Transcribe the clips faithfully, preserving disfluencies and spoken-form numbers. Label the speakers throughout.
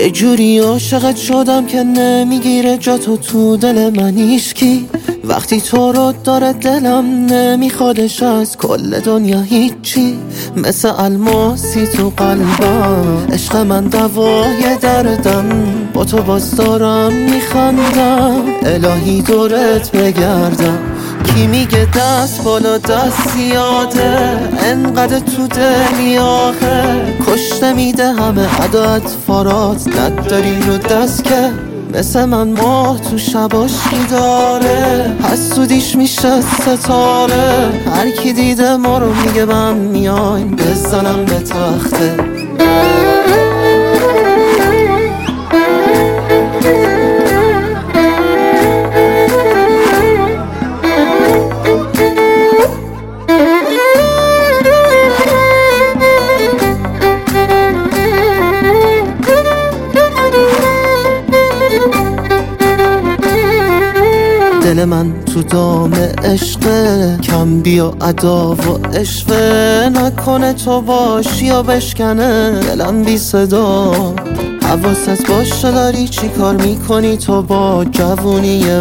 Speaker 1: یه جوری عاشقت شدم که نمیگیره جا تو تو دل من هیچکی. وقتی تو رو داره دلم نمیخوادش از کل دنیا هیچی. مثل الماسی تو قلبم عشق من دوای دردم، با تو باز دارم میخندم. الهی دورت بگردم، کی میگه دست بالا دست زیاده، انقدر تو دلی آخه. کشته میده همه عدد فارات، نداری رو دست که مثل من ماه تو شباشکی داره. حسودیش میشه ستاره، هر کی دیده ما رو میگه من میایم بزنم به تخته. دل من تو دام عشقه، کم بیا ادا و عشقه. نکنه تو باشی یا بشکنه دلم بی صدا. حواست باشه داری چی کار میکنی تو با جوونی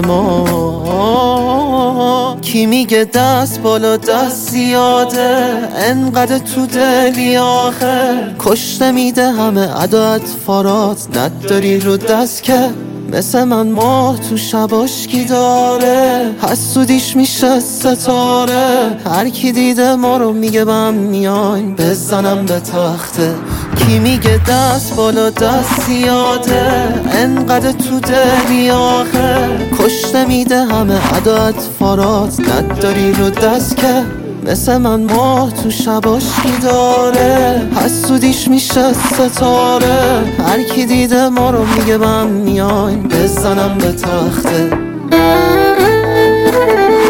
Speaker 1: ما. کی میگه دست بالا دست زیاده، انقدر تو دلی آخه. کشته میده همه عدد فارات، نداری رو دست که مثل من ماه تو شباشکی داره. حسودیش میشه ستاره، هر کی دیده ما رو میگه من میایم بزنم به تخته. کی میگه دست بالا دست زیاده، انقدر تو دلی آخه. کشته میده همه عدد فارات، نداری رو دست که مثل من ماه تو شباشکی داره. حسودیش میشه ستاره، هر کی دیده ما رو میگه من میایم بزنم به تخته.